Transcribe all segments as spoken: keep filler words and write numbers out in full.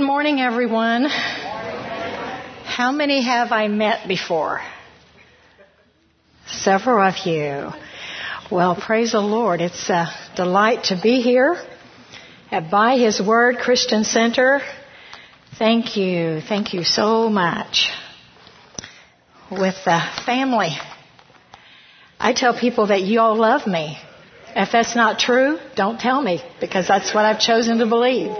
morning, everyone. How many have I met before? Several of you. Well, praise the Lord. It's a delight to be here at By His Word Christian Center. Thank you. Thank you so much. With the family. I tell people that you all love me. If that's not true, don't tell me, because that's what I've chosen to believe.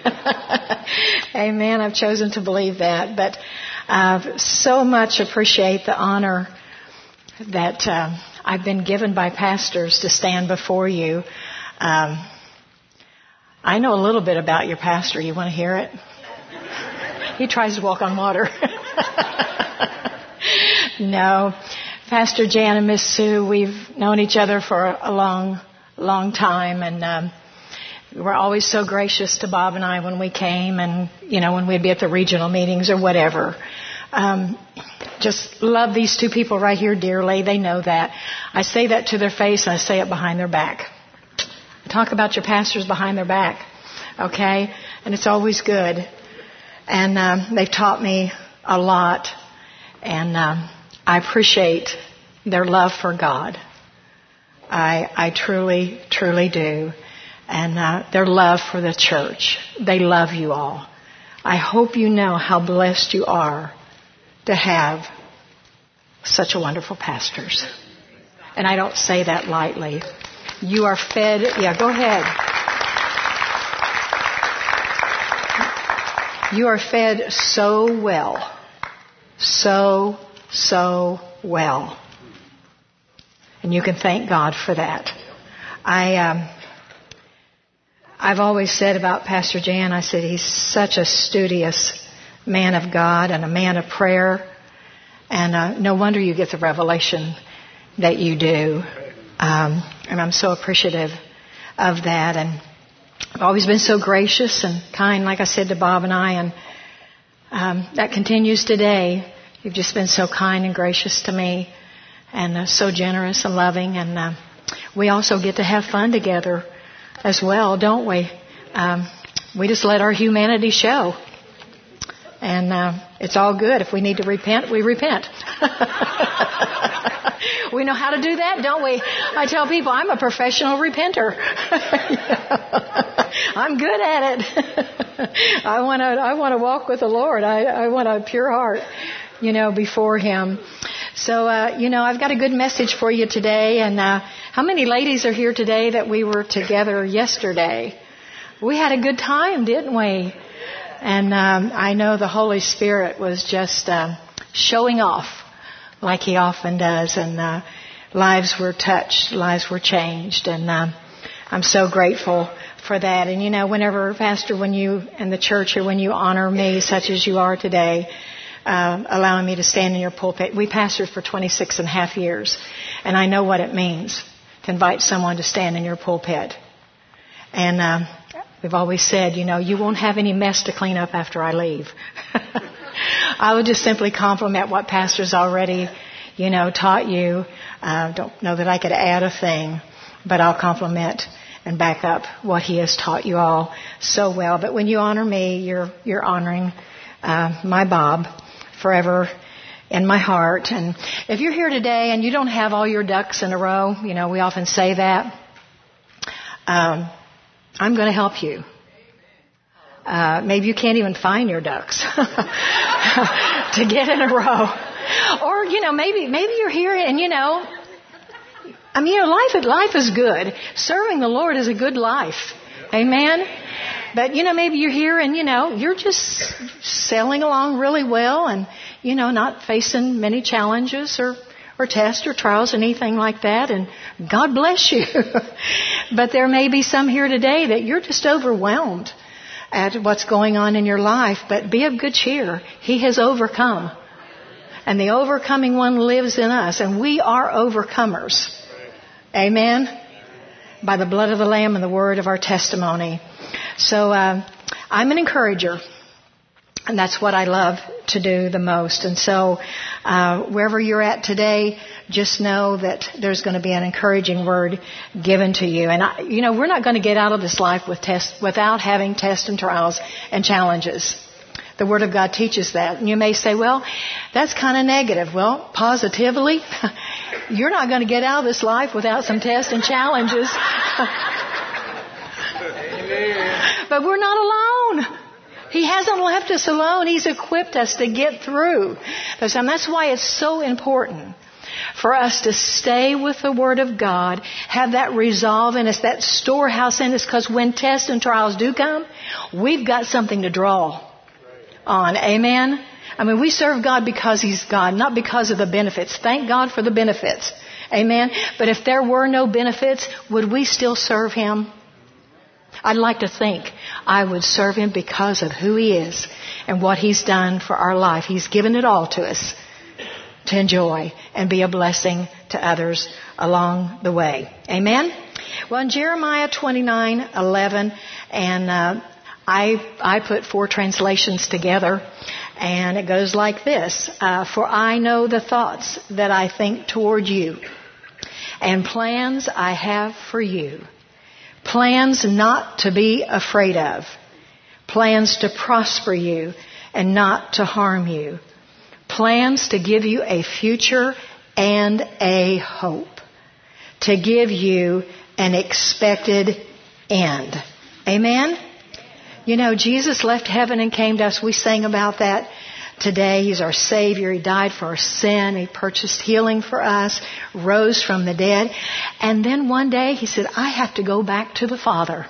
Amen. I've chosen to believe that. But I uh, so much appreciate the honor that uh, I've been given by pastors to stand before you. Um, I know a little bit about your pastor. You want to hear it? He tries to walk on water. No. Pastor Jan and Miss Sue, we've known each other for a long, long time, and um, we're always so gracious to Bob and I when we came, and you know, when we'd be at the regional meetings or whatever. Um, just love these two people right here dearly. They know that. I say that to their face, and I say it behind their back. Talk about your pastors behind their back, okay? And it's always good. And um, they've taught me a lot, and um, I appreciate their love for God. I, I truly, truly do. And uh, their love for the church. They love you all. I hope you know how blessed you are to have such a wonderful pastors. And I don't say that lightly. You are fed. Yeah, go ahead. You are fed so well. So so well. And you can thank God for that. I, um, I've always said about Pastor Jan, I said he's such a studious man of God and a man of prayer. And uh, no wonder you get the revelation that you do. Um, and I'm so appreciative of that. And I've always been so gracious and kind, like I said to Bob and I. And um, that continues today. You've just been so kind and gracious to me, and uh, so generous and loving. And uh, we also get to have fun together as well, don't we? Um, we just let our humanity show. And uh, it's all good. If we need to repent, we repent. We know how to do that, don't we? I tell people I'm a professional repenter. I'm good at it. I want to I want to walk with the Lord. I, I want a pure heart, you know, before Him. So, uh, you know, I've got a good message for you today. And uh, how many ladies are here today that we were together yesterday? We had a good time, didn't we? And um, I know the Holy Spirit was just uh, showing off like He often does. And uh, lives were touched, lives were changed. And uh, I'm so grateful for that. And, you know, whenever, Pastor, when you and the church, or when you honor me such as you are today, Uh, allowing me to stand in your pulpit. We pastored for twenty-six and a half years, and I know what it means to invite someone to stand in your pulpit. And um, we've always said, you know, you won't have any mess to clean up after I leave. I would just simply compliment what Pastor's already, you know, taught you. I uh, don't know that I could add a thing, but I'll compliment and back up what he has taught you all so well. But when you honor me, you're you're honoring uh, my Bob forever in my heart. And if you're here today and you don't have all your ducks in a row, you know, we often say that, um, I'm going to help you. Uh, maybe you can't even find your ducks to get in a row. Or, you know, maybe maybe you're here and, you know, I mean, you know, life, life is good. Serving the Lord is a good life. Amen? But, you know, maybe you're here and, you know, you're just sailing along really well and, you know, not facing many challenges or, or tests or trials or anything like that. And God bless you. But there may be some here today that you're just overwhelmed at what's going on in your life. But be of good cheer. He has overcome. And the overcoming one lives in us. And we are overcomers. Amen? By the blood of the Lamb and the word of our testimony. So uh, I'm an encourager, and that's what I love to do the most. And so uh, wherever you're at today, just know that there's going to be an encouraging word given to you. And, I, you know, we're not going to get out of this life with test, without having tests and trials and challenges. The Word of God teaches that. And you may say, well, that's kind of negative. Well, positively, you're not going to get out of this life without some tests and challenges. But we're not alone. He hasn't left us alone. He's equipped us to get through. And that's why it's so important for us to stay with the Word of God, have that resolve in us, that storehouse in us, because when tests and trials do come, we've got something to draw on. Amen? I mean, we serve God because He's God, not because of the benefits. Thank God for the benefits. Amen? But if there were no benefits, would we still serve Him? I'd like to think I would serve Him because of who He is and what He's done for our life. He's given it all to us to enjoy and be a blessing to others along the way. Amen? Well, in Jeremiah twenty-nine eleven, and uh, I I put four translations together, and it goes like this. Uh, For I know the thoughts that I think toward you, and plans I have for you. Plans not to be afraid of. Plans to prosper you and not to harm you. Plans to give you a future and a hope. To give you an expected end. Amen? You know, Jesus left heaven and came to us. We sang about that today. He's our Savior. He died for our sin. He purchased healing for us, rose from the dead. And then one day He said, I have to go back to the Father.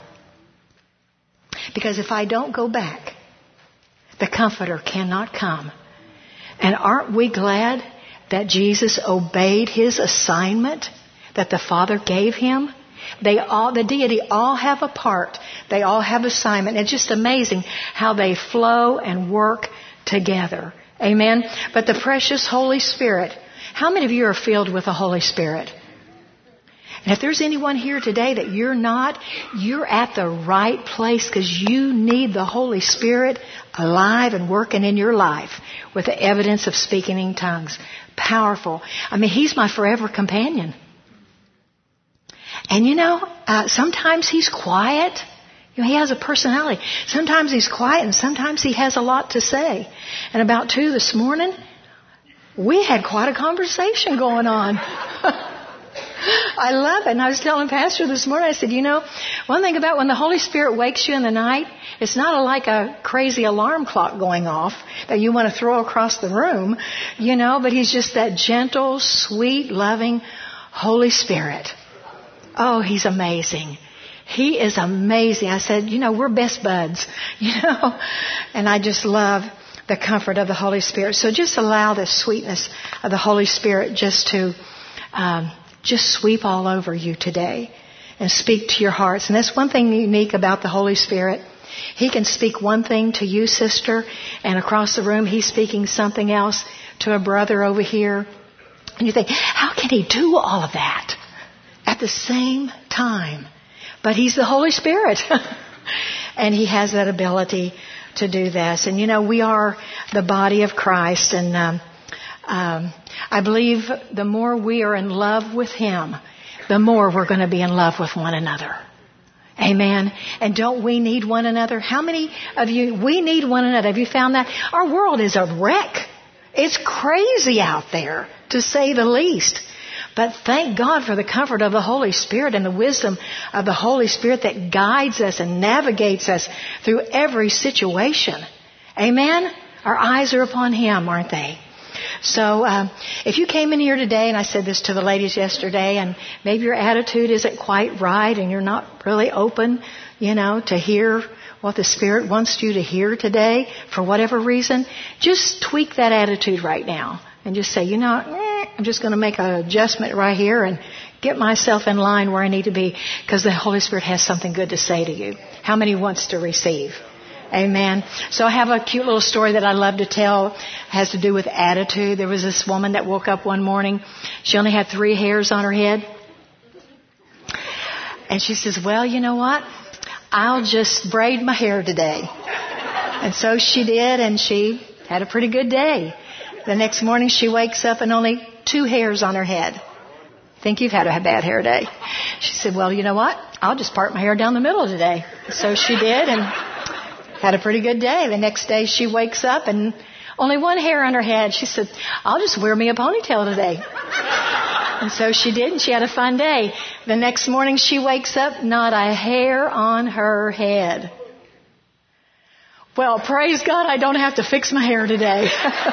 Because if I don't go back, the Comforter cannot come. And aren't we glad that Jesus obeyed His assignment that the Father gave Him? They all, the deity all have a part. They all have assignment. It's just amazing how they flow and work together. Amen. But the precious Holy Spirit, how many of you are filled with the Holy Spirit? And if there's anyone here today that you're not, you're at the right place, because you need the Holy Spirit alive and working in your life with the evidence of speaking in tongues. Powerful. I mean, He's my forever companion. And you know, uh, sometimes He's quiet. You know, He has a personality. Sometimes He's quiet and sometimes He has a lot to say. And about two this morning, we had quite a conversation going on. I love it. And I was telling Pastor this morning, I said, you know, one thing about when the Holy Spirit wakes you in the night, it's not a, like a crazy alarm clock going off that you want to throw across the room, you know, but He's just that gentle, sweet, loving Holy Spirit. Oh, He's amazing. He is amazing. I said, you know, we're best buds, you know, and I just love the comfort of the Holy Spirit. So just allow the sweetness of the Holy Spirit just to um, just sweep all over you today and speak to your hearts. And that's one thing unique about the Holy Spirit. He can speak one thing to you, sister, and across the room He's speaking something else to a brother over here. And you think, how can He do all of that at the same time? But He's the Holy Spirit. And He has that ability to do this. And you know, we are the body of Christ. And um, um, I believe the more we are in love with Him, the more we're going to be in love with one another. Amen. And don't we need one another? How many of you, we need one another. Have you found that? Our world is a wreck. It's crazy out there, to say the least. But thank God for the comfort of the Holy Spirit and the wisdom of the Holy Spirit that guides us and navigates us through every situation. Amen? Our eyes are upon Him, aren't they? So um, if you came in here today, and I said this to the ladies yesterday, and maybe your attitude isn't quite right and you're not really open, you know, to hear what the Spirit wants you to hear today for whatever reason, just tweak that attitude right now and just say, you know, eh, I'm just going to make an adjustment right here and get myself in line where I need to be, because the Holy Spirit has something good to say to you. How many wants to receive? Amen. So I have a cute little story that I love to tell. It has to do with attitude. There was this woman that woke up one morning. She only had three hairs on her head. And she says, well, you know what? I'll just braid my hair today. And so she did, and she Had a pretty good day. The next morning she wakes up and only two hairs on her head. Think you've had a bad hair day. She said, well, you know what? I'll just part my hair down the middle today. So she did and had a pretty good day. The next day she wakes up and only one hair on her head. She said, I'll just wear me a ponytail today. And so she did, and she had a fun day. The next morning she wakes up, not a hair on her head. Well, praise God, I don't have to fix my hair today.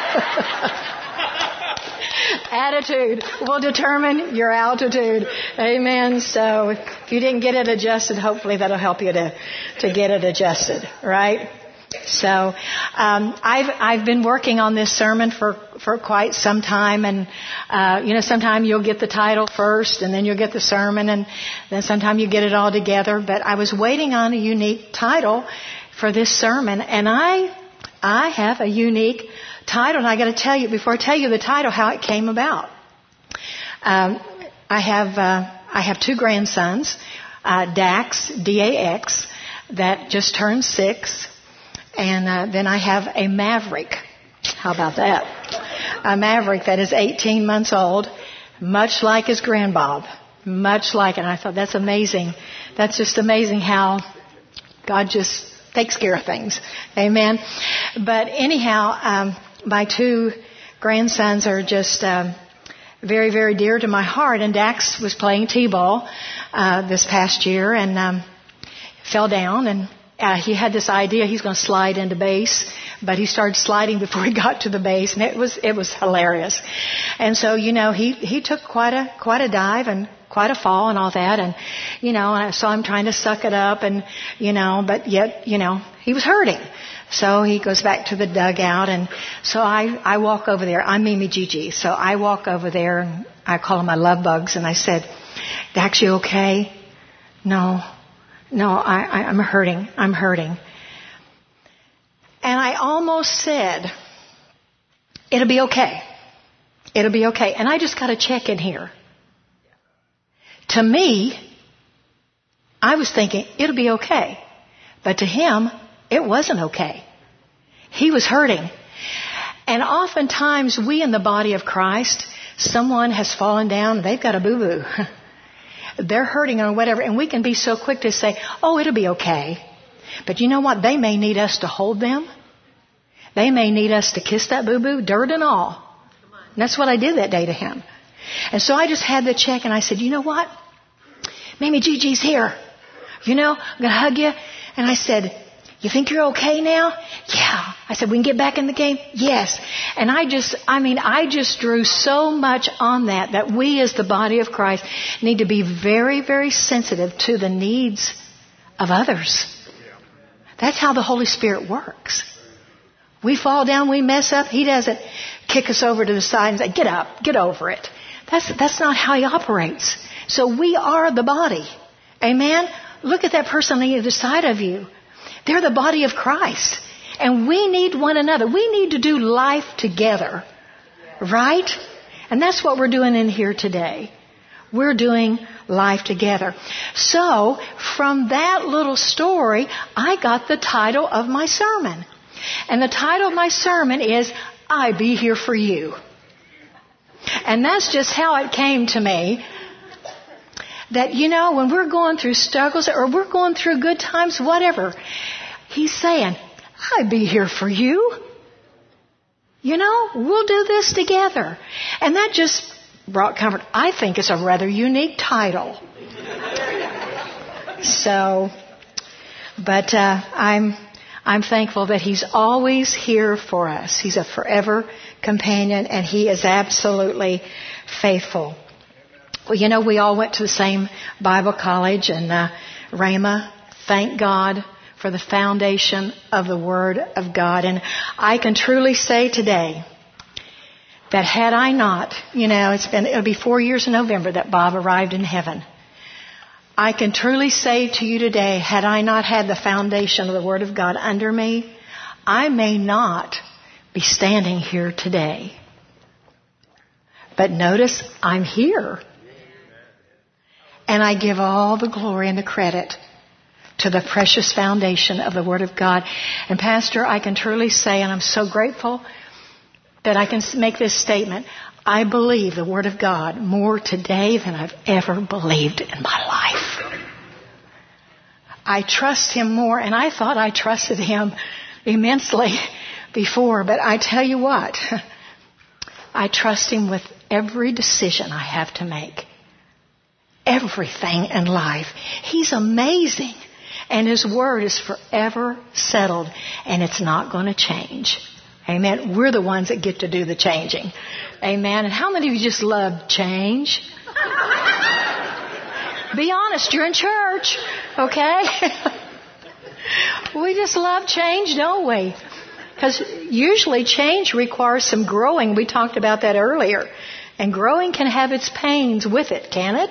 Attitude will determine your altitude. Amen. So if you didn't get it adjusted, hopefully that'll help you to, to get it adjusted, right? So um, I've I've been working on this sermon for, for quite some time, and uh, you know, sometimes you'll get the title first, and then you'll get the sermon, and then sometimes you get it all together. But I was waiting on a unique title for this sermon, and I I have a unique title, and I got to tell you before I tell you the title how it came about. Um, I have uh, I have two grandsons, uh, Dax D A X, that just turned six. And uh, then I have a Maverick. How about that? A Maverick that is eighteen months old, much like his grandbob. Much like it. And I thought, that's amazing. That's just amazing how God just takes care of things. Amen. But anyhow, um, my two grandsons are just um, very, very dear to my heart. And Dax was playing T-ball uh, this past year and um, fell down and Uh, he had this idea he's going to slide into base, but he started sliding before he got to the base, and it was it was hilarious. And so, you know, he he took quite a quite a dive and quite a fall and all that, and you know, I saw him trying to suck it up, and you know, but yet, you know, he was hurting. So he goes back to the dugout, and so I I walk over there. I'm Mimi Gigi, so I walk over there, and I call them my love bugs, and I said, "Dax, you okay?" "No." No, I, I, I'm hurting. I'm hurting. And I almost said, it'll be okay. It'll be okay. And I just got a check in here. To me, I was thinking, it'll be okay. But to him, it wasn't okay. He was hurting. And oftentimes, we in the body of Christ, someone has fallen down, they've got a boo-boo. They're hurting or whatever, and we can be so quick to say, oh, it'll be okay. But you know what? They may need us to hold them. They may need us to kiss that boo-boo, dirt and all. And that's what I did that day to him. And so I just had the check, and I said, you know what? Mimi Gigi's here. You know, I'm going to hug you. And I said, you think you're okay now? Yeah. I said, we can get back in the game? Yes. And I just, I mean, I just drew so much on that, that we as the body of Christ need to be very, very sensitive to the needs of others. That's how the Holy Spirit works. We fall down, we mess up. He doesn't kick us over to the side and say, get up, get over it. That's, that's not how he operates. So we are the body. Amen? Look at that person on the other side of you. They're the body of Christ. And we need one another. We need to do life together. Right? And that's what we're doing in here today. We're doing life together. So, from that little story, I got the title of my sermon. And the title of my sermon is, I Be Here For You. And that's just how it came to me. That, you know, when we're going through struggles or we're going through good times, whatever, he's saying, I'd be here for you. You know, we'll do this together. And that just brought comfort. I think it's a rather unique title. So, but uh, I'm I'm thankful that he's always here for us. He's a forever companion, and he is absolutely faithful. Well, you know, we all went to the same Bible college, and uh, Rhema, thank God for the foundation of the Word of God. And I can truly say today that had I not, you know, it's been, it'll be four years in November that Bob arrived in heaven. I can truly say to you today, had I not had the foundation of the Word of God under me, I may not be standing here today. But notice, I'm here. And I give all the glory and the credit to the precious foundation of the Word of God. And Pastor, I can truly say, and I'm so grateful that I can make this statement, I believe the Word of God more today than I've ever believed in my life. I trust Him more, and I thought I trusted Him immensely before, but I tell you what, I trust Him with every decision I have to make. Everything in life. He's amazing. And His Word is forever settled, and it's not going to change. Amen. We're the ones that get to do the changing. Amen. And how many of you just love change? Be honest, you're in church, okay? We just love change, don't we? Because usually change requires some growing. We talked about that earlier. And growing can have its pains with it, can it?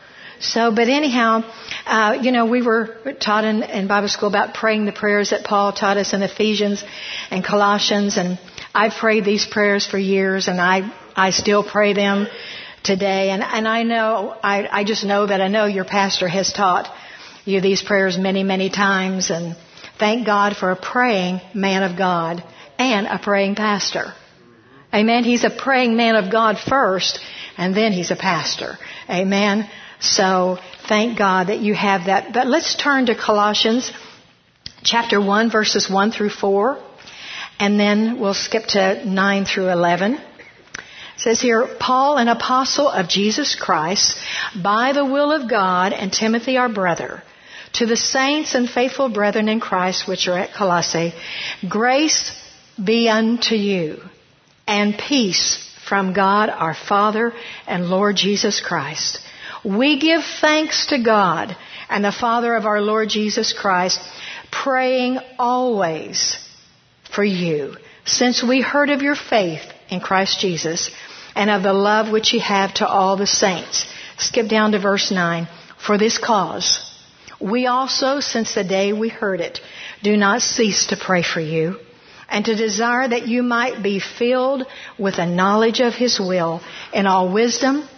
So, but anyhow, uh, you know, we were taught in, in Bible school about praying the prayers that Paul taught us in Ephesians and Colossians. And I've prayed these prayers for years, and I, I still pray them today. And, and I know, I, I just know that I know your pastor has taught you these prayers many, many times. And thank God for a praying man of God and a praying pastor. Amen. He's a praying man of God first, and then he's a pastor. Amen. So thank God that you have that. But let's turn to Colossians chapter one, verses one through four. And then we'll skip to nine through eleven. It says here, Paul, an apostle of Jesus Christ, by the will of God, and Timothy our brother, to the saints and faithful brethren in Christ which are at Colossae, grace be unto you, and peace from God our Father and Lord Jesus Christ. We give thanks to God and the Father of our Lord Jesus Christ, praying always for you, since we heard of your faith in Christ Jesus and of the love which you have to all the saints. Skip down to verse nine. For this cause, we also, since the day we heard it, do not cease to pray for you, and to desire that you might be filled with a knowledge of His will in all wisdom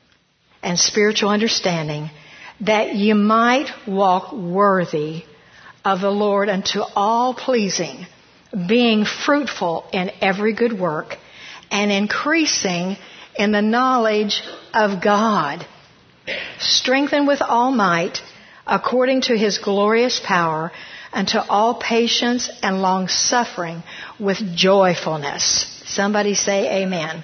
and spiritual understanding, that you might walk worthy of the Lord unto all pleasing, being fruitful in every good work, and increasing in the knowledge of God, strengthened with all might, according to His glorious power, unto all patience and long suffering with joyfulness. Somebody say amen.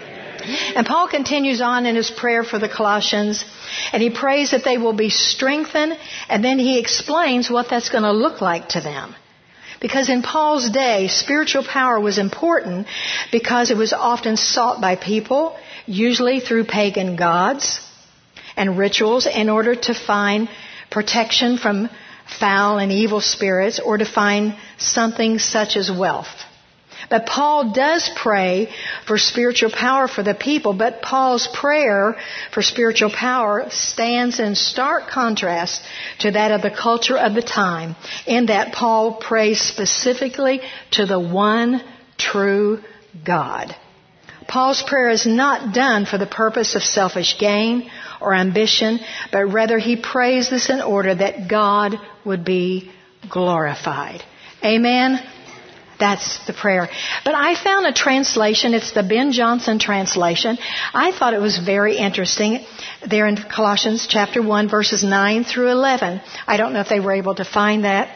And Paul continues on in his prayer for the Colossians, and he prays that they will be strengthened, and then he explains what that's going to look like to them. Because in Paul's day, spiritual power was important because it was often sought by people, usually through pagan gods and rituals, in order to find protection from foul and evil spirits, or to find something such as wealth. But Paul does pray for spiritual power for the people, but Paul's prayer for spiritual power stands in stark contrast to that of the culture of the time, in that Paul prays specifically to the one true God. Paul's prayer is not done for the purpose of selfish gain or ambition, but rather he prays this in order that God would be glorified. Amen? That's the prayer. But I found a translation. It's the Ben Johnson translation. I thought it was very interesting. There in Colossians chapter one, verses nine through eleven. I don't know if they were able to find that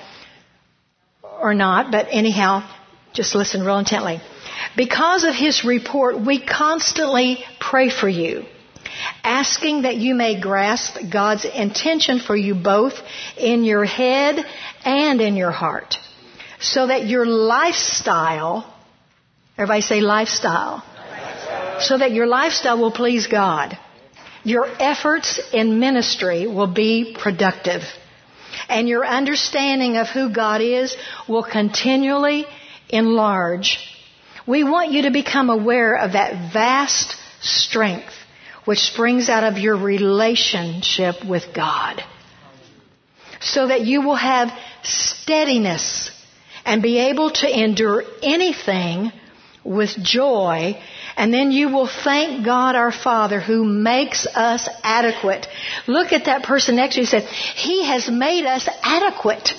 or not, but anyhow, just listen real intently. Because of his report, we constantly pray for you, asking that you may grasp God's intention for you both in your head and in your heart, so that your lifestyle, everybody say lifestyle, lifestyle, so that your lifestyle will please God. Your efforts in ministry will be productive, and your understanding of who God is will continually enlarge. We want you to become aware of that vast strength which springs out of your relationship with God, so that you will have steadiness and be able to endure anything with joy And then you will thank God our Father who makes us adequate. Look at that person next to you and say, He has made us adequate.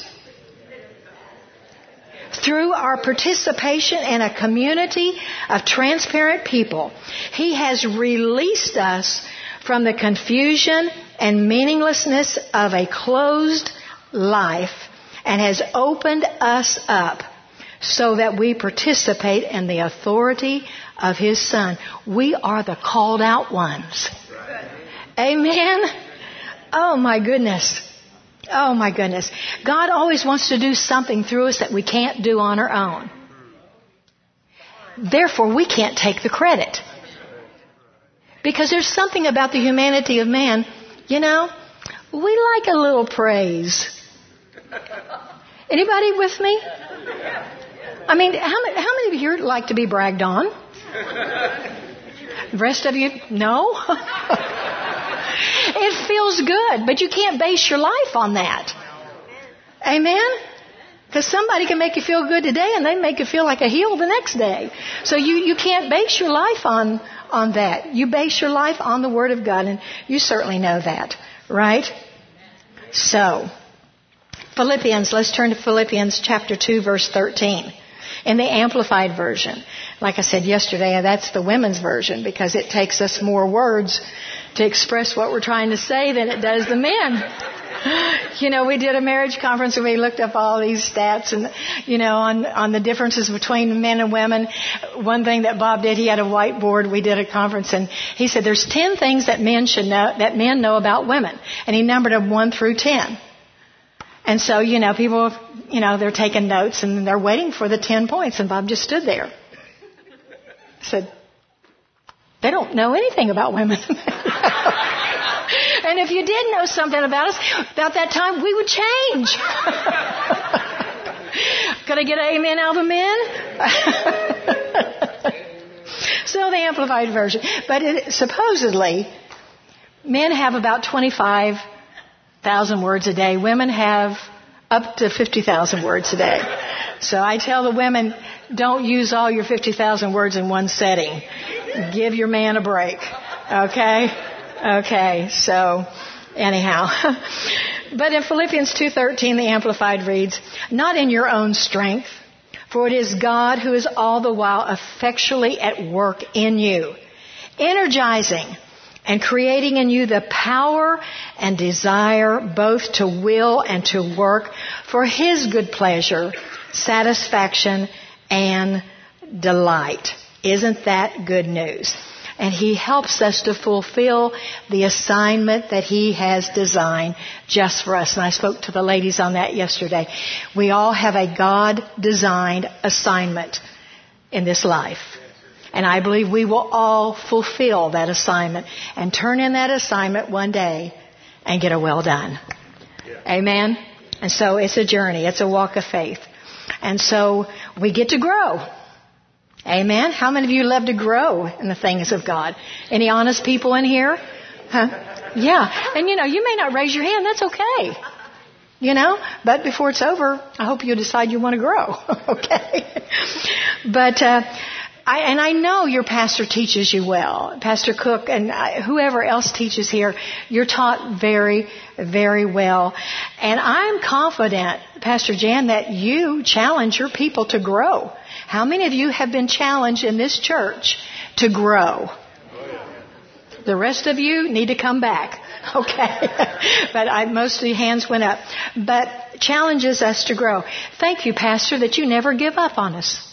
Through our participation in a community of transparent people, He has released us from the confusion and meaninglessness of a closed life and has opened us up so that we participate in the authority of His Son. We are the called out ones. Amen? Oh my goodness. Oh my goodness. God always wants to do something through us that we can't do on our own. Therefore, we can't take the credit. Because there's something about the humanity of man, you know, we like a little praise. Anybody with me? I mean, how many, how many of you here like to be bragged on? The rest of you, no? It feels good, but you can't base your life on that. Amen? Because somebody can make you feel good today and they make you feel like a heel the next day. So you, you can't base your life on, on that. You base your life on the Word of God, and you certainly know that, right? So, Philippians, let's turn to Philippians chapter two, verse thirteen. In the Amplified Version. Like I said yesterday, that's the women's version because it takes us more words to express what we're trying to say than it does the men. You know, we did a marriage conference and we looked up all these stats and, you know, on, on the differences between men and women. One thing that Bob did, he had a whiteboard. We did a conference and he said there's ten things that men should know, that men know about women. And he numbered them one through ten. And so, you know, people, you know, they're taking notes and they're waiting for the ten points. And Bob just stood there. Said, they don't know anything about women. And if you did know something about us, about that time, we would change. Could I get an amen out of the men? So the Amplified Version. But it, supposedly, men have about twenty-five thousand words a day. Women have up to fifty thousand words a day. So I tell the women, don't use all your fifty thousand words in one setting. Give your man a break. Okay? Okay. So anyhow. But in Philippians two thirteen, the Amplified reads, not in your own strength, for it is God who is all the while effectually at work in you, energizing and creating in you the power and desire both to will and to work for His good pleasure, satisfaction, and delight. Isn't that good news? And He helps us to fulfill the assignment that He has designed just for us. And I spoke to the ladies on that yesterday. We all have a God-designed assignment in this life. And I believe we will all fulfill that assignment and turn in that assignment one day and get a well done. Yeah. Amen? And so it's a journey. It's a walk of faith. And so we get to grow. Amen? How many of you love to grow in the things of God? Any honest people in here? Huh? Yeah. And you know, you may not raise your hand. That's okay. You know? But before it's over, I hope you decide you want to grow. Okay? But, uh, I, and I know your pastor teaches you well. Pastor Cook and I, whoever else teaches here, you're taught very, very well. And I'm confident, Pastor Jan, that you challenge your people to grow. How many of you have been challenged in this church to grow? The rest of you need to come back. Okay. But I, most of the hands went up. But challenges us to grow. Thank you, Pastor, that you never give up on us.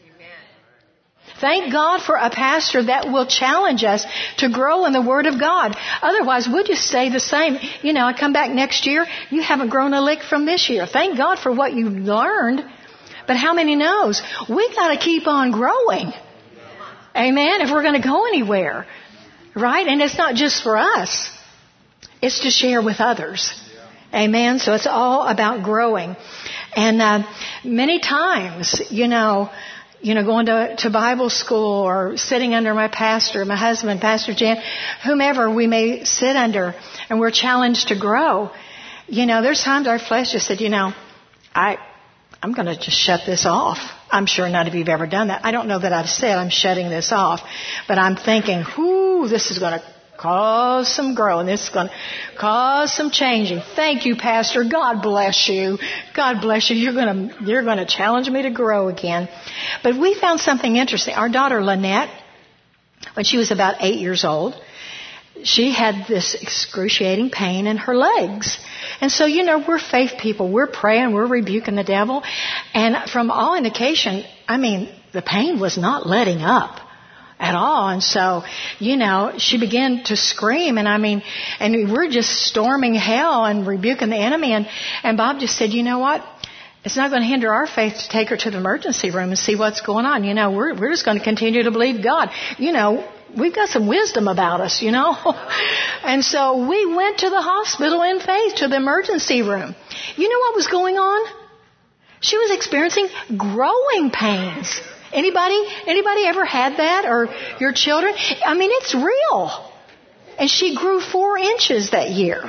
Thank God for a pastor that will challenge us to grow in the Word of God. Otherwise, we'll just stay the same. You know, I come back next year, you haven't grown a lick from this year. Thank God for what you learned. But how many knows? We got to keep on growing. Amen? If we're going to go anywhere. Right? And it's not just for us. It's to share with others. Amen? So it's all about growing. And uh, many times, you know... You know, going to, to Bible school or sitting under my pastor, my husband, Pastor Jan, whomever we may sit under, and we're challenged to grow. You know, there's times our flesh just said, you know, I I'm going to just shut this off. I'm sure none of you have ever done that. I don't know that I've said I'm shutting this off, but I'm thinking, whoo, this is going to cause some growth. This is going to cause some changing. Thank you, Pastor. God bless you. God bless you. You're going to, you're going to challenge me to grow again. But we found something interesting. Our daughter, Lynette, when she was about eight years old, she had this excruciating pain in her legs. And so, you know, we're faith people. We're praying. We're rebuking the devil. And from all indication, I mean, the pain was not letting up at all. And so, you know, she began to scream. And I mean, and we're just storming hell and rebuking the enemy. And, and Bob just said, you know what? It's not going to hinder our faith to take her to the emergency room and see what's going on. You know, we're, we're just going to continue to believe God. You know, we've got some wisdom about us, you know. And so we went to the hospital in faith, to the emergency room. You know what was going on? She was experiencing growing pains. Anybody, anybody ever had that, or your children? I mean, it's real. And she grew four inches that year.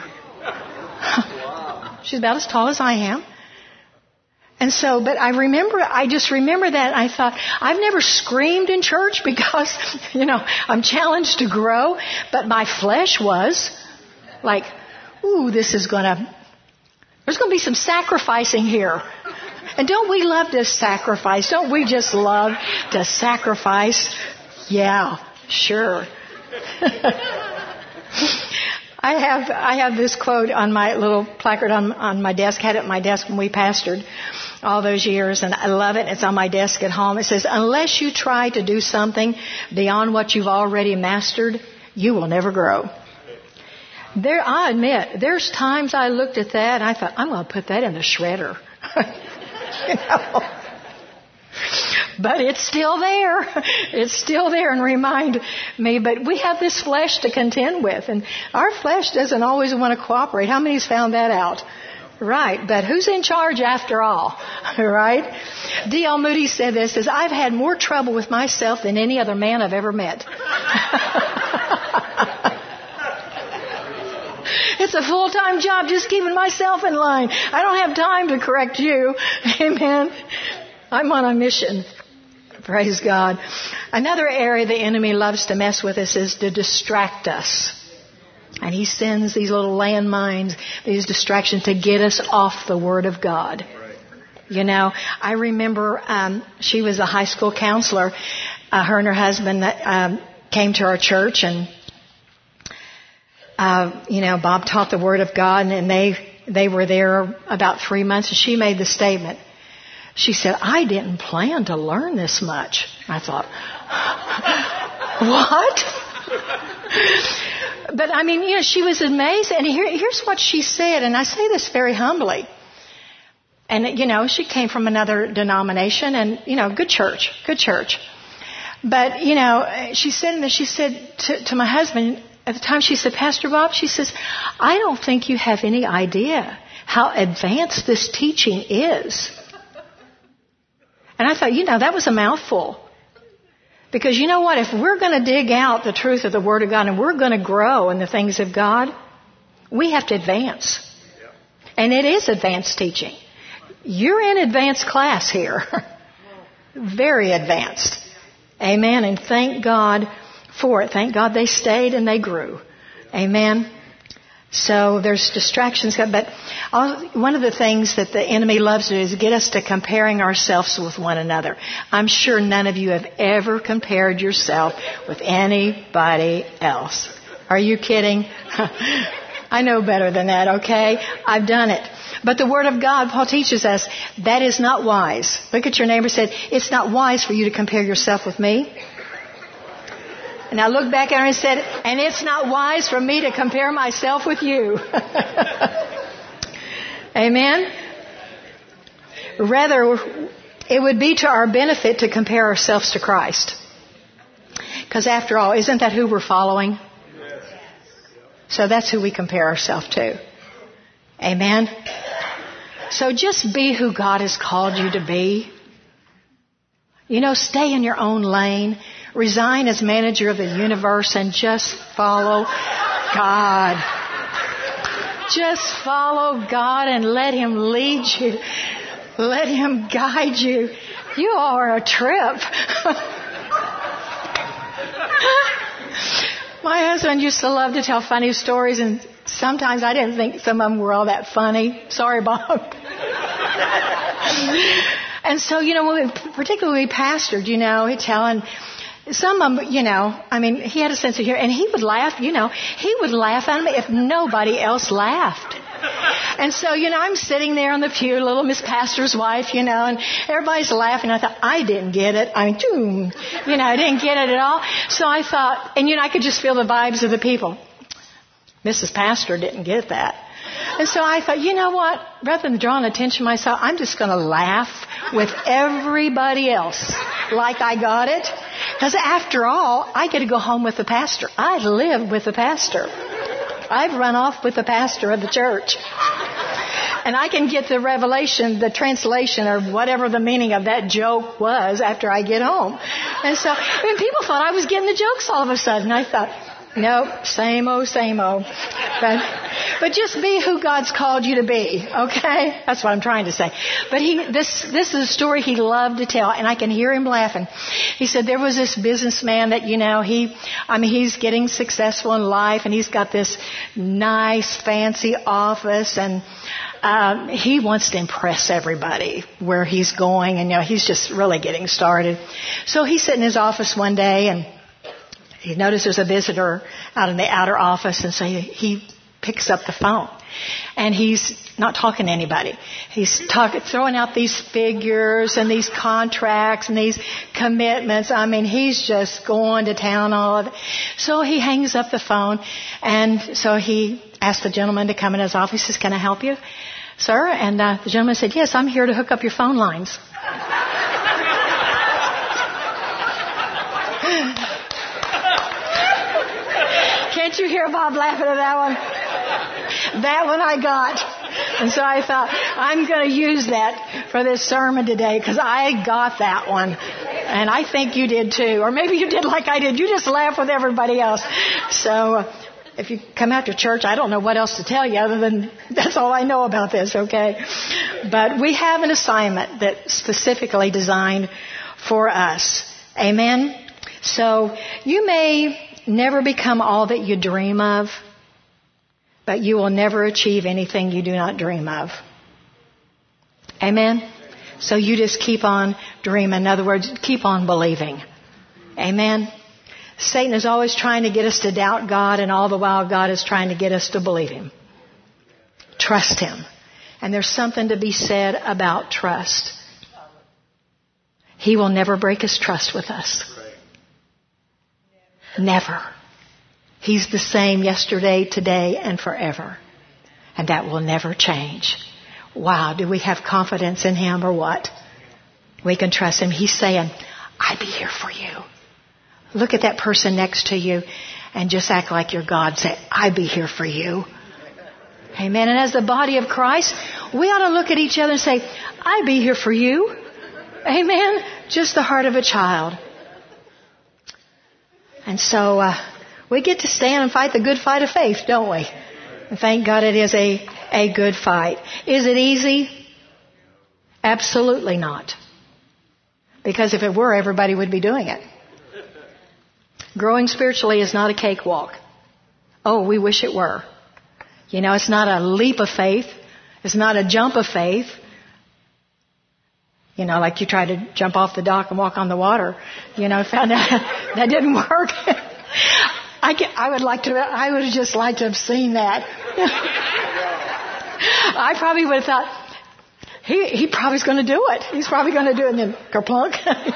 She's about as tall as I am. And so, but I remember, I just remember that. I thought, I've never screamed in church because, you know, I'm challenged to grow. But my flesh was like, ooh, this is going to, there's going to be some sacrificing here. And don't we love to sacrifice? Don't we just love to sacrifice? Yeah, sure. I have I have this quote on my little placard on, on my desk. Had it at my desk when we pastored all those years, and I love it. It's on my desk at home. It says, unless you try to do something beyond what you've already mastered, you will never grow. There, I admit, there's times I looked at that and I thought, I'm going to put that in the shredder. You know? But it's still there. It's still there and remind me. But we have this flesh to contend with. And our flesh doesn't always want to cooperate. How many's found that out? Right. But who's in charge after all? Right? D L Moody said this, says, I've had more trouble with myself than any other man I've ever met. It's a full-time job just keeping myself in line. I don't have time to correct you. Amen. I'm on a mission. Praise God. Another area the enemy loves to mess with us is to distract us. And he sends these little landmines, these distractions to get us off the Word of God. You know, I remember um, she was a high school counselor. Uh, her and her husband um, came to our church, and uh, you know, Bob taught the Word of God, and they they were there about three months, and she made the statement. She said, I didn't plan to learn this much. I thought, what? But I mean, you know, she was amazed. And here, here's what she said, and I say this very humbly. And, you know, she came from another denomination, and, you know, good church, good church. But, you know, she said, and she said to, to my husband at the time, she said, Pastor Bob, she says, I don't think you have any idea how advanced this teaching is. And I thought, you know, that was a mouthful. Because you know what? If we're going to dig out the truth of the Word of God and we're going to grow in the things of God, we have to advance. And it is advanced teaching. You're in advanced class here. Very advanced. Amen. And thank God for it. Thank God they stayed and they grew. Amen. So there's distractions. But one of the things that the enemy loves to do is get us to comparing ourselves with one another. I'm sure none of you have ever compared yourself with anybody else. Are you kidding? I know better than that, okay? I've done it. But the Word of God, Paul teaches us, that is not wise. Look at your neighbor and say, it's not wise for you to compare yourself with me. And I looked back at her and said, and it's not wise for me to compare myself with you. Amen? Rather, it would be to our benefit to compare ourselves to Christ. Because after all, isn't that who we're following? So that's who we compare ourselves to. Amen? So just be who God has called you to be. You know, stay in your own lane. Resign as manager of the universe and just follow God. Just follow God and let Him lead you. Let Him guide you. You are a trip. My husband used to love to tell funny stories, and sometimes I didn't think some of them were all that funny. Sorry, Bob. And so, you know, when we, particularly when we pastored, you know, he'd tell, and some of them, you know, I mean, he had a sense of humor, and he would laugh, you know, he would laugh at me if nobody else laughed. And so, you know, I'm sitting there on the pew, little Miss Pastor's wife, you know, and everybody's laughing. I thought, I didn't get it. I mean, boom, you know, I didn't get it at all. So I thought, and, you know, I could just feel the vibes of the people. Missus Pastor didn't get that. And so I thought, you know what? Rather than drawing attention to myself, I'm just going to laugh with everybody else like I got it. Because after all, I get to go home with the pastor. I live with the pastor. I've run off with the pastor of the church. And I can get the revelation, the translation, or whatever the meaning of that joke was after I get home. And so, I mean, people thought I was getting the jokes all of a sudden. I thought, nope, same old, same old. But, but just be who God's called you to be, okay? That's what I'm trying to say. But he, this, this is a story he loved to tell, and I can hear him laughing. He said there was this businessman that, you know, he, I mean, he's getting successful in life, and he's got this nice, fancy office, and um, he wants to impress everybody where he's going, and, you know, he's just really getting started. So he's sitting in his office one day, and he noticed there's a visitor out in the outer office, and so he, he picks up the phone. And he's not talking to anybody. He's talking, throwing out these figures and these contracts and these commitments. I mean, he's just going to town all of it. So he hangs up the phone, and so he asked the gentleman to come in his office. He says, "Can I help you, sir?" And uh, the gentleman said, "Yes, I'm here to hook up your phone lines." Can't you hear Bob laughing at that one? That one I got. And so I thought, I'm going to use that for this sermon today because I got that one. And I think you did too. Or maybe you did like I did. You just laugh with everybody else. So uh, if you come after church, I don't know what else to tell you other than that's all I know about this, okay? But we have an assignment that's specifically designed for us. Amen? So you may never become all that you dream of, but you will never achieve anything you do not dream of. Amen? So you just keep on dreaming. In other words, keep on believing. Amen? Satan is always trying to get us to doubt God, and all the while God is trying to get us to believe Him. Trust Him. And there's something to be said about trust. He will never break His trust with us. Never. He's the same yesterday, today, and forever. And that will never change. Wow, do we have confidence in Him or what? We can trust Him. He's saying, I'll be here for you. Look at that person next to you and just act like you're God. Say, I'll be here for you. Amen. And as the body of Christ, we ought to look at each other and say, I'll be here for you. Amen. Just the heart of a child. And so uh, we get to stand and fight the good fight of faith, don't we? And thank God it is a, a good fight. Is it easy? Absolutely not. Because if it were, everybody would be doing it. Growing spiritually is not a cakewalk. Oh, we wish it were. You know, it's not a leap of faith. It's not a jump of faith. You know, like you try to jump off the dock and walk on the water. You know, found out that didn't work. I, get, I would like to. I would have just liked to have seen that. I probably would have thought he he probably's going to do it. He's probably going to do it, and then kerplunk.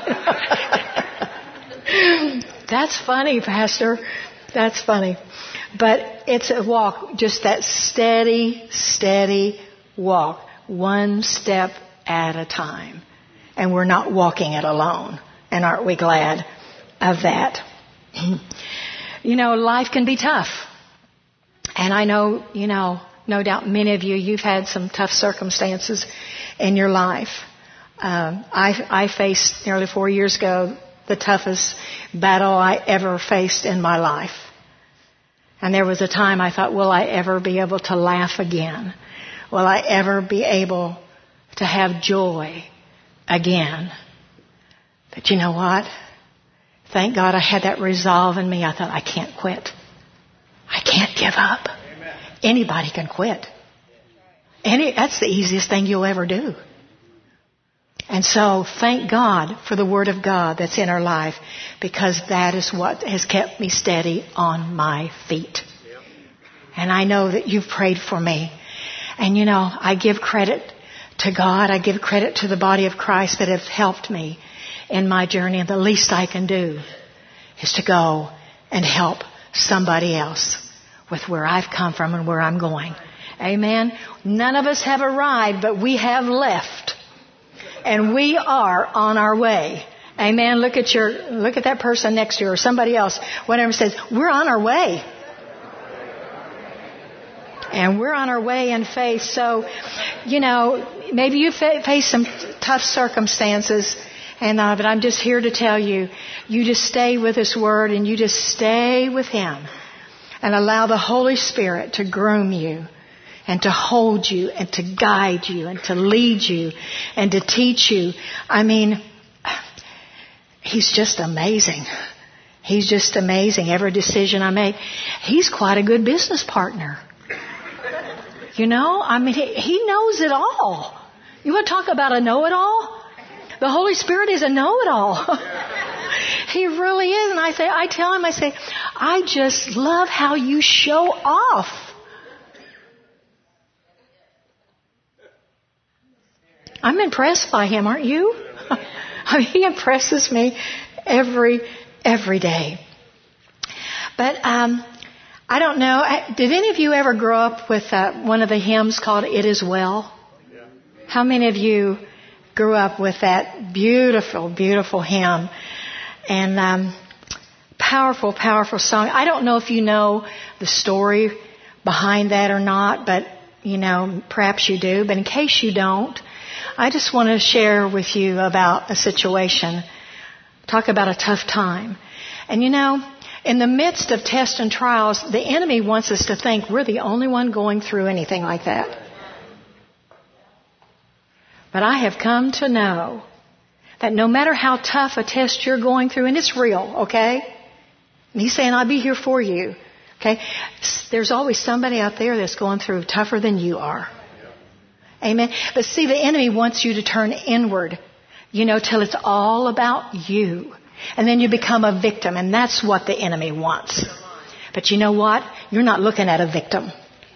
That's funny, Pastor. That's funny. But it's a walk, just that steady, steady walk, one step at a time. And we're not walking it alone. And aren't we glad of that? You know, life can be tough. And I know, you know, no doubt many of you, you've had some tough circumstances in your life. Um, I, I faced nearly four years ago the toughest battle I ever faced in my life. And there was a time I thought, will I ever be able to laugh again? Will I ever be able to have joy again. But you know what? Thank God I had that resolve in me. I thought, I can't quit. I can't give up. Amen. Anybody can quit. Any, that's the easiest thing you'll ever do. And so thank God for the Word of God that's in our life, because that is what has kept me steady on my feet. Yep. And I know that you've prayed for me. And you know, I give credit to God. I give credit to the body of Christ that have helped me in my journey. And the least I can do is to go and help somebody else with where I've come from and where I'm going. Amen. None of us have arrived, but we have left. And we are on our way. Amen. Look at your, look at that person next to you or somebody else, whatever, says, we're on our way. And we're on our way in faith. So, you know, maybe you fa- face some tough circumstances, and uh, but I'm just here to tell you, you just stay with His Word and you just stay with Him and allow the Holy Spirit to groom you and to hold you and to guide you and to lead you and to teach you. I mean, He's just amazing. He's just amazing. Every decision I make, He's quite a good business partner. You know, I mean, he, he knows it all. You want to talk about a know-it-all? The Holy Spirit is a know-it-all. He really is. And I say, I tell Him, I say, I just love how you show off. I'm impressed by Him, aren't you? I mean, He impresses me every, every day. But, um, I don't know. Did any of you ever grow up with uh, one of the hymns called It Is Well? Yeah. How many of you grew up with that beautiful, beautiful hymn? And um, powerful, powerful song. I don't know if you know the story behind that or not, but, you know, perhaps you do. But in case you don't, I just want to share with you about a situation. Talk about a tough time. And, you know, in the midst of tests and trials, the enemy wants us to think we're the only one going through anything like that. But I have come to know that no matter how tough a test you're going through, and it's real, okay? And He's saying, I'll be here for you, okay? There's always somebody out there that's going through tougher than you are. Amen? But see, the enemy wants you to turn inward, you know, till it's all about you. And then you become a victim, and that's what the enemy wants. But you know what? You're not looking at a victim.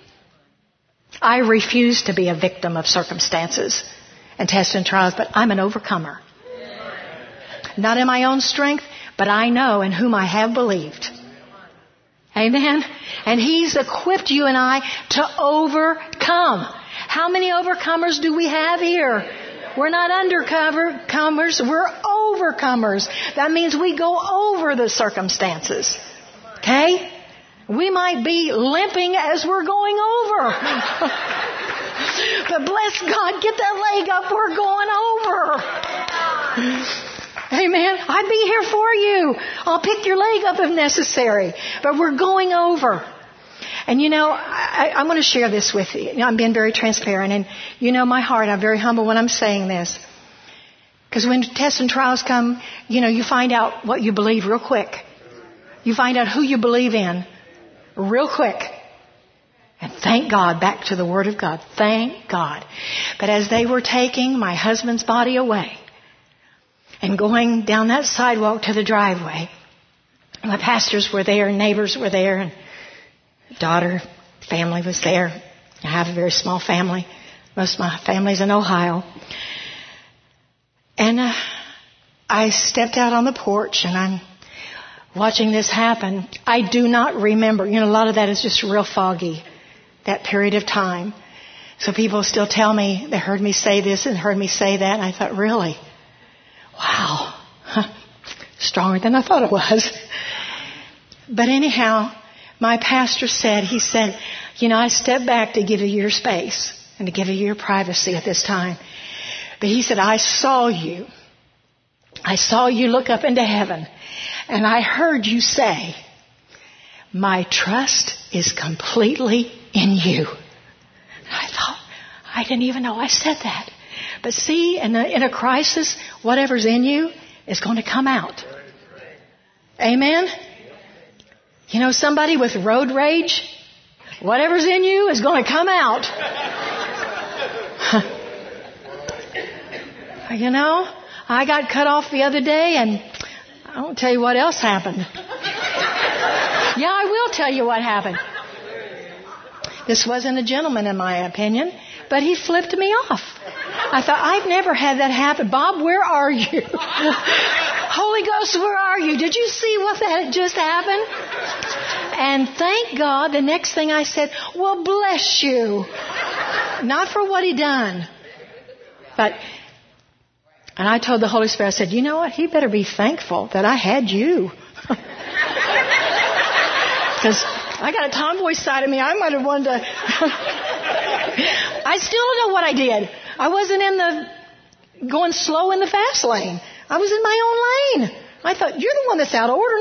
I refuse to be a victim of circumstances and tests and trials, but I'm an overcomer. Not in my own strength, but I know in whom I have believed. Amen? And He's equipped you and I to overcome. How many overcomers do we have here? We're not undercomers, we're overcomers. That means we go over the circumstances. Okay? We might be limping as we're going over. But bless God, get that leg up, we're going over. Amen. I'd be here for you. I'll pick your leg up if necessary. But we're going over. And you know, I, I want to share this with you. You know, I'm being very transparent. And you know my heart, I'm very humble when I'm saying this. Because when tests and trials come, you know, you find out what you believe real quick. You find out who you believe in real quick. And thank God, back to the Word of God. Thank God. But as they were taking my husband's body away and going down that sidewalk to the driveway, my pastors were there and neighbors were there and daughter, family was there. I have a very small family. Most of my family's in Ohio. And uh, I stepped out on the porch and I'm watching this happen. I do not remember. You know, a lot of that is just real foggy, that period of time. So people still tell me they heard me say this and heard me say that. And I thought, really? Wow. Huh. Stronger than I thought it was. But anyhow, my pastor said, he said, you know, I stepped back to give you your space and to give you your privacy at this time. But he said, I saw you. I saw you look up into heaven. And I heard you say, my trust is completely in you. And I thought, I didn't even know I said that. But see, in a, in a crisis, whatever's in you is going to come out. Amen? You know, somebody with road rage, whatever's in you is going to come out. You know, I got cut off the other day, and I won't tell you what else happened. Yeah, I will tell you what happened. This wasn't a gentleman, in my opinion, but he flipped me off. I thought, I've never had that happen. Bob, where are you? Holy Ghost, where are you? Did you see what that just happened? And thank God, the next thing I said, well, bless you. Not for what he done. But, and I told the Holy Spirit, I said, you know what? He better be thankful that I had you. Because I got a tomboy side of me. I might have wanted to. I still don't know what I did. I wasn't in the going slow in the fast lane. I was in my own lane. I thought, you're the one that's out of order,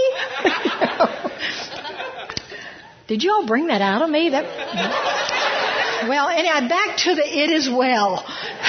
not me. Did you all bring that out of me? That. Well, anyway, back to the it is well.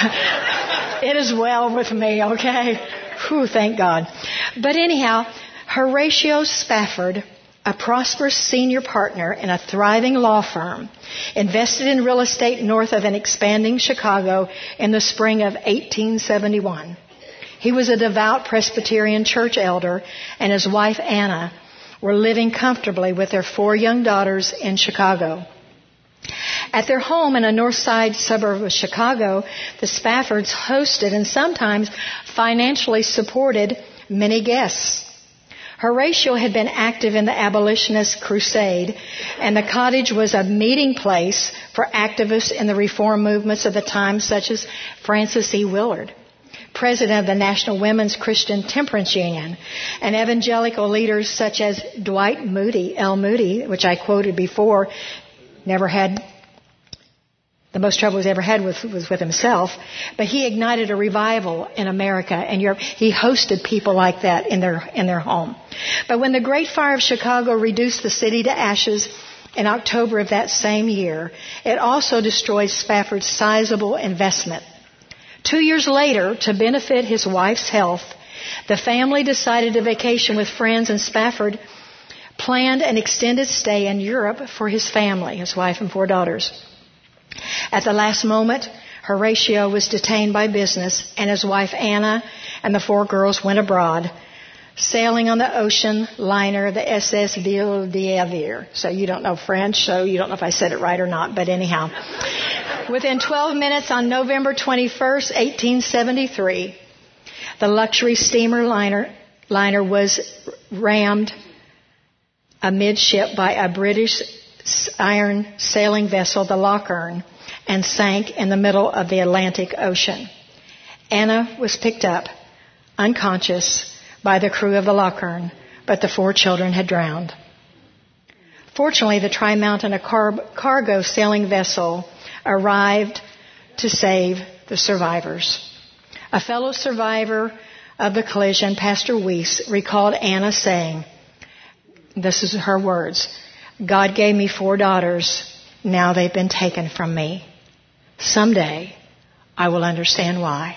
It is well with me, okay? Whew, thank God. But anyhow, Horatio Spafford, a prosperous senior partner in a thriving law firm, invested in real estate north of an expanding Chicago in the spring of eighteen seventy-one. He was a devout Presbyterian church elder, and his wife Anna were living comfortably with their four young daughters in Chicago. At their home in a north side suburb of Chicago, the Spaffords hosted and sometimes financially supported many guests. Horatio had been active in the abolitionist crusade, and the cottage was a meeting place for activists in the reform movements of the time, such as Frances E. Willard, president of the National Women's Christian Temperance Union, and evangelical leaders such as Dwight Moody, L. Moody, which I quoted before, never had the most trouble he's ever had with, was with himself, but he ignited a revival in America and Europe. He hosted people like that in their in their home. But when the Great Fire of Chicago reduced the city to ashes in October of that same year, it also destroyed Spafford's sizable investment. Two years later, to benefit his wife's health, the family decided to vacation with friends, and Spafford planned an extended stay in Europe for his family, his wife and four daughters. At the last moment, Horatio was detained by business, and his wife Anna and the four girls went abroad, sailing on the ocean liner, the S S Ville d'Avir. So you don't know French, so you don't know if I said it right or not, but anyhow. Within twelve minutes on November twenty-first, eighteen seventy-three, the luxury steamer liner, liner was rammed amidship by a British iron sailing vessel, the Lochern, and sank in the middle of the Atlantic Ocean. Anna was picked up, unconscious, by the crew of the Lochern, but the four children had drowned. Fortunately, the Tri-Mountain, a car- cargo sailing vessel, arrived to save the survivors. A fellow survivor of the collision, Pastor Weiss, recalled Anna saying, this is her words, God gave me four daughters. Now they've been taken from me. Someday I will understand why.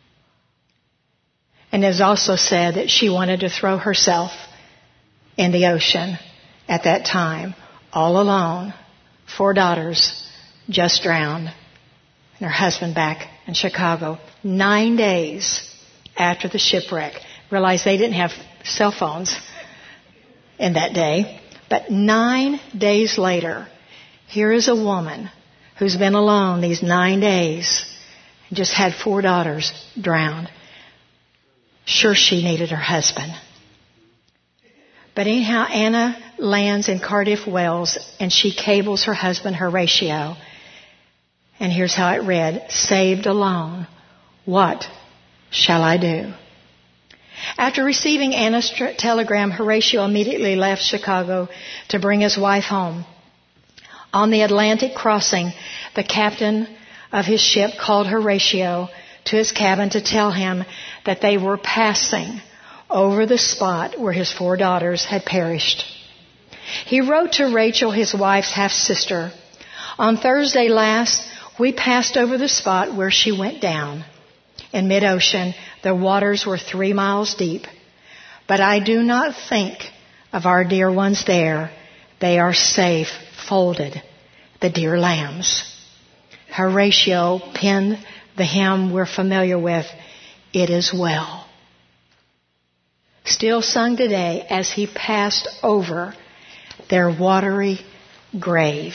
And it is also said that she wanted to throw herself in the ocean at that time, all alone. Four daughters just drowned, and her husband back in Chicago. Nine days after the shipwreck. Realized they didn't have cell phones in that day. But nine days later, here is a woman who's been alone these nine days and just had four daughters drowned. Sure, she needed her husband. But anyhow, Anna lands in Cardiff, Wales, and she cables her husband, Horatio. And here's how it read, saved alone, what shall I do? After receiving Anna's telegram, Horatio immediately left Chicago to bring his wife home. On the Atlantic crossing, the captain of his ship called Horatio to his cabin to tell him that they were passing over the spot where his four daughters had perished. He wrote to Rachel, his wife's half-sister, on Thursday last, We passed over the spot where she went down. In mid-ocean, the waters were three miles deep. But I do not think of our dear ones there. They are safe, folded, the dear lambs. Horatio penned the hymn we're familiar with, It Is Well. Still sung today as he passed over their watery grave.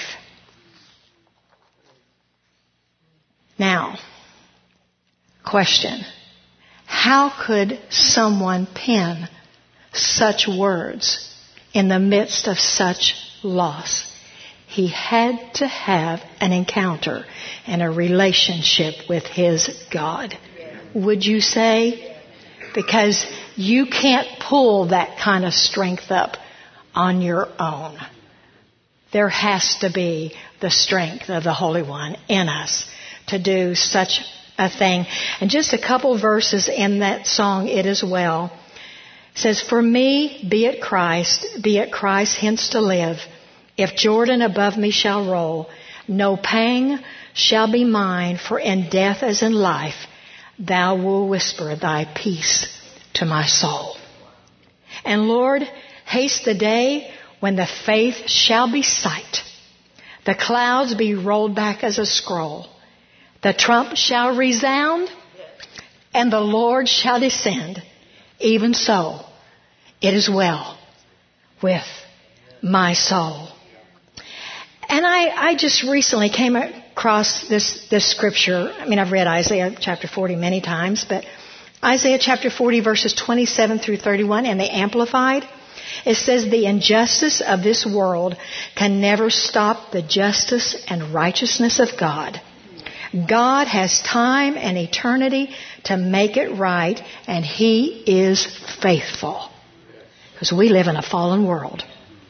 Now, question. How could someone pen such words in the midst of such loss? He had to have an encounter and a relationship with his God. Would you say? Because you can't pull that kind of strength up on your own. There has to be the strength of the Holy One in us to do such a thing. And just a couple verses in that song, It Is Well. It says, For me, be it Christ, be it Christ hence to live. If Jordan above me shall roll, no pang shall be mine, for in death as in life, thou wilt whisper thy peace to my soul. And Lord, haste the day when the faith shall be sight, the clouds be rolled back as a scroll, the trump shall resound, and the Lord shall descend. Even so, it is well with my soul. And I, I just recently came across this, this scripture. I mean, I've read Isaiah chapter forty many times, but Isaiah chapter forty verses twenty-seven through thirty-one in the Amplified, it says, the injustice of this world can never stop the justice and righteousness of God. God has time and eternity to make it right, and He is faithful. Because we live in a fallen world.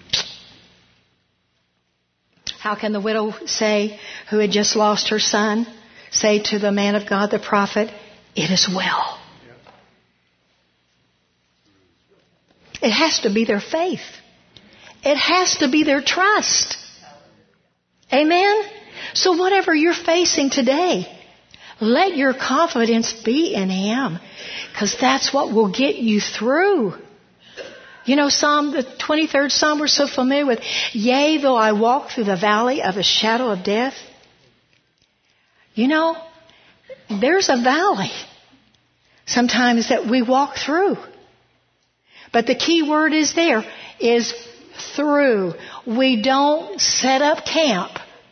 How can the widow say, who had just lost her son, say to the man of God, the prophet, it is well? It has to be their faith. It has to be their trust. Amen? So whatever you're facing today, let your confidence be in Him. Because that's what will get you through. You know, Psalm, the twenty-third Psalm we're so familiar with. Yea, though I walk through the valley of the shadow of death. You know, there's a valley sometimes that we walk through. But the key word is there, is through. We don't set up camp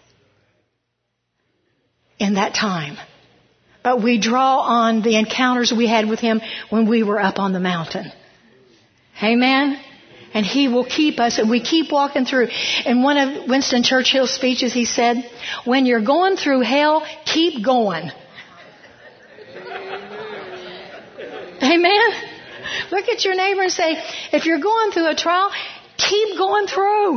in that time. But we draw on the encounters we had with Him when we were up on the mountain. Amen? And He will keep us, and we keep walking through. In one of Winston Churchill's speeches, he said, when you're going through hell, keep going. Amen? Look at your neighbor and say, if you're going through a trial, keep going through.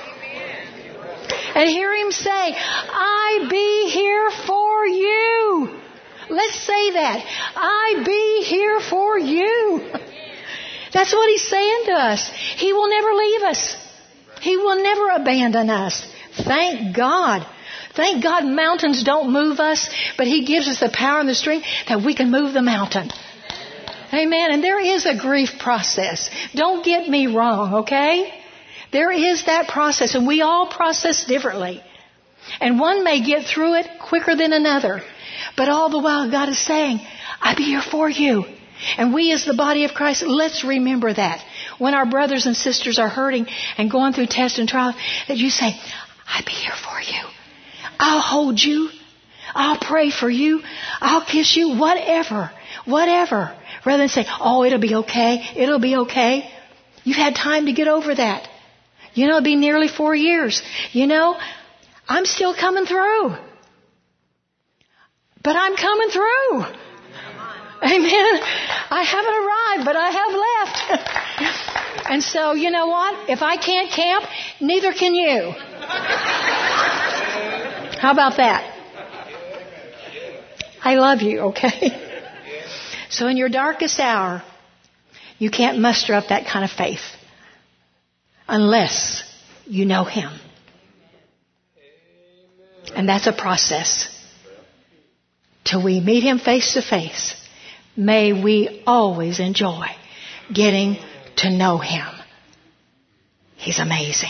And hear Him say, I be here for you. Let's say that. I be here for you. That's what He's saying to us. He will never leave us. He will never abandon us. Thank God. Thank God mountains don't move us, but He gives us the power and the strength that we can move the mountain. Amen. And there is a grief process. Don't get me wrong, okay? There is that process, and we all process differently. And one may get through it quicker than another. But all the while, God is saying, I'll be here for you. And we as the body of Christ, let's remember that. When our brothers and sisters are hurting and going through tests and trials, that you say, I'll be here for you. I'll hold you. I'll pray for you. I'll kiss you. Whatever. Whatever. Rather than say, oh, it'll be okay. It'll be okay. You've had time to get over that. You know, it'll be nearly four years. You know, I'm still coming through. But I'm coming through. Amen. I haven't arrived, but I have left. And so, you know what? If I can't camp, neither can you. How about that? I love you, okay? So in your darkest hour, you can't muster up that kind of faith unless you know Him. And that's a process. till we meet Him face to face, may we always enjoy getting to know Him. He's amazing.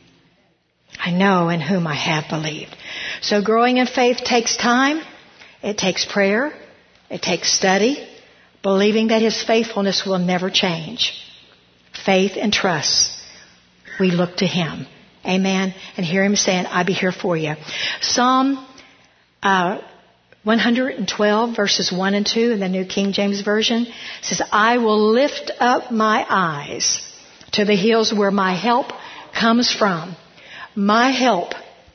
I know in whom I have believed. So growing in faith takes time. It takes prayer. It takes study. Believing that His faithfulness will never change. Faith and trust. We look to Him. Amen. And hear Him saying, I'll be here for you. Psalm uh, one twelve verses one and two in the New King James Version says, I will lift up my eyes to the hills where my help comes from. My help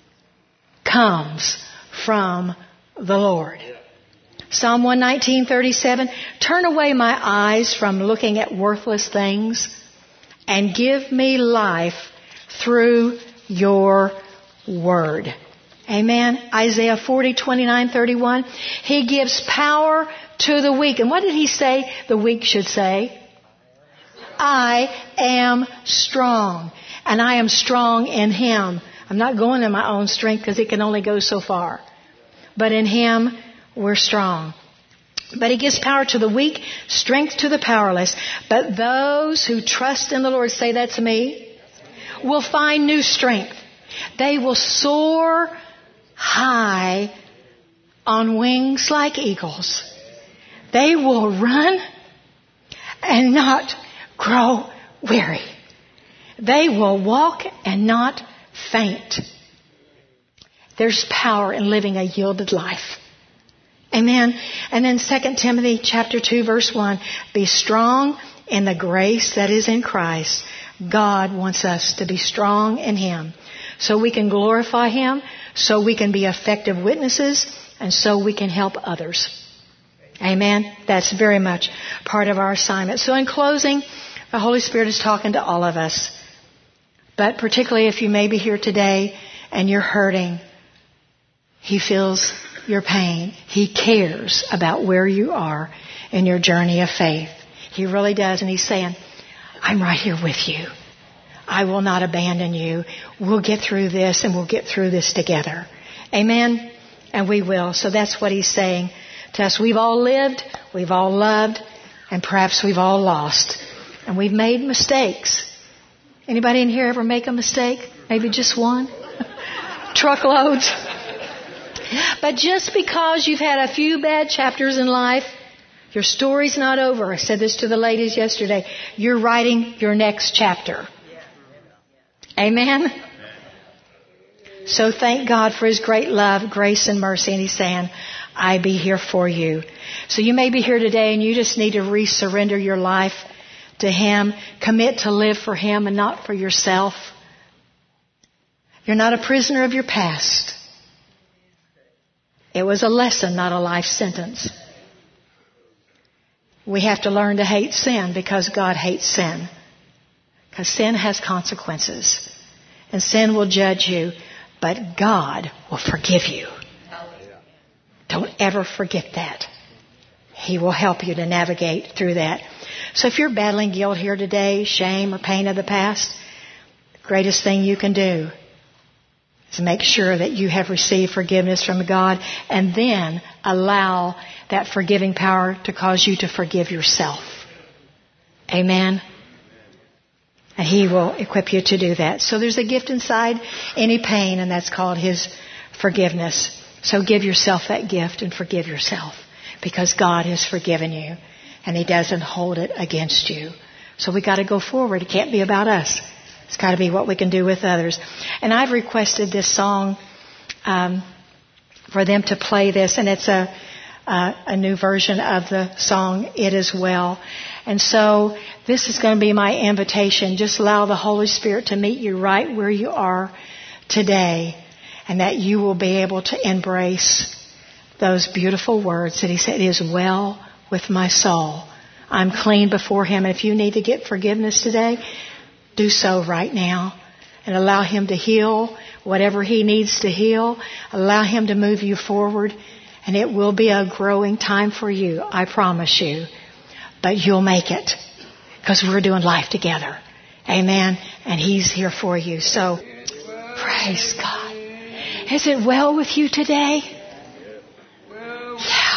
comes from the Lord. Psalm one nineteen thirty-seven, turn away my eyes from looking at worthless things and give me life through your word. Amen. Isaiah forty twenty-nine thirty-one, He gives power to the weak. And what did He say the weak should say? I am strong. And I am strong in Him. I'm not going in my own strength because it can only go so far. But in Him, we're strong. But He gives power to the weak, strength to the powerless. But those who trust in the Lord, say that to me, will find new strength. They will soar high on wings like eagles. They will run and not grow weary. They will walk and not faint. There's power in living a yielded life. Amen. And then Second Timothy chapter two verse one, be strong in the grace that is in Christ. God wants us to be strong in Him so we can glorify Him, so we can be effective witnesses, and so we can help others. Amen. That's very much part of our assignment. So in closing, the Holy Spirit is talking to all of us. But particularly if you may be here today and you're hurting, He feels your pain. He cares about where you are in your journey of faith. He really does. And He's saying, I'm right here with you. I will not abandon you. We'll get through this and we'll get through this together. Amen? And we will. So that's what He's saying to us. We've all lived, we've all loved, and perhaps we've all lost. And we've made mistakes. Anybody in here ever make a mistake? Maybe just one? Truckloads. But just because you've had a few bad chapters in life, your story's not over. I said this to the ladies yesterday. You're writing your next chapter. Amen? So thank God for His great love, grace, and mercy. And He's saying, I be here for you. So you may be here today and you just need to re-surrender your life to Him. Commit to live for Him and not for yourself. You're not a prisoner of your past. It was a lesson, not a life sentence. We have to learn to hate sin because God hates sin. Because sin has consequences. And sin will judge you. But God will forgive you. Don't ever forget that. He will help you to navigate through that. So if you're battling guilt here today, shame or pain of the past, the greatest thing you can do is make sure that you have received forgiveness from God and then allow that forgiving power to cause you to forgive yourself. Amen? And He will equip you to do that. So there's a gift inside any pain, and that's called His forgiveness. So give yourself that gift and forgive yourself because God has forgiven you and He doesn't hold it against you. So we got to go forward. It can't be about us. It's got to be what we can do with others. And I've requested this song um, for them to play this, and it's a uh, a new version of the song, It Is Well. And so this is going to be my invitation. Just allow the Holy Spirit to meet you right where you are today, and that you will be able to embrace those beautiful words that He said, it is well with my soul. I'm clean before Him. And if you need to get forgiveness today, do so right now and allow Him to heal whatever He needs to heal. Allow Him to move you forward, and it will be a growing time for you, I promise you. But you'll make it because we're doing life together. Amen. And He's here for you. So praise God. Is it well with you today? Yeah.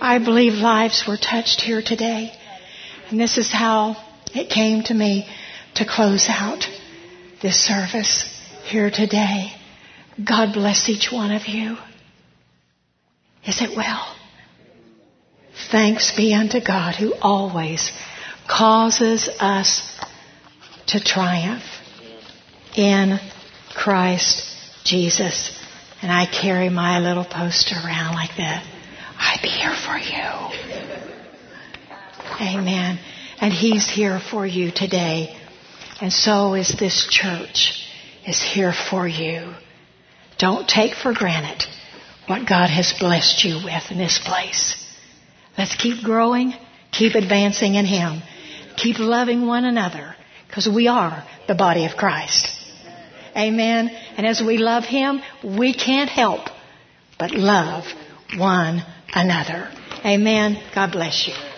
I believe lives were touched here today. And this is how it came to me to close out this service here today. God bless each one of you. Is it well? Thanks be unto God who always causes us to triumph in Christ Jesus. And I carry my little poster around like that. I'd be here for you. Amen. And He's here for you today. And so is this church is here for you. Don't take for granted what God has blessed you with in this place. Let's keep growing, keep advancing in Him, keep loving one another, because we are the body of Christ. Amen. And as we love Him, we can't help but love one another. Amen. God bless you.